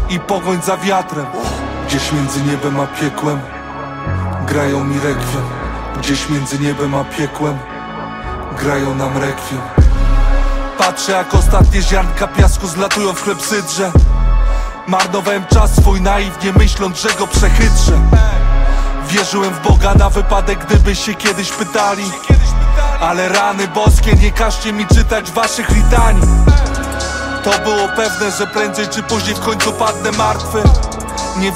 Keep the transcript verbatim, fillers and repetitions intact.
i pogoń za wiatrem. Gdzieś między niebem a piekłem grają mi rekwiem. Gdzieś między niebem a piekłem grają nam rekwiem. Patrzę jak ostatnie ziarnka piasku zlatują w klepsydrze. Marnowałem czas swój naiwnie, myśląc, że go przechytrzę. Wierzyłem w Boga na wypadek, gdyby się kiedyś pytali. Ale rany boskie, nie każcie mi czytać waszych litanii. To było pewne, że prędzej czy później w końcu padnę martwy.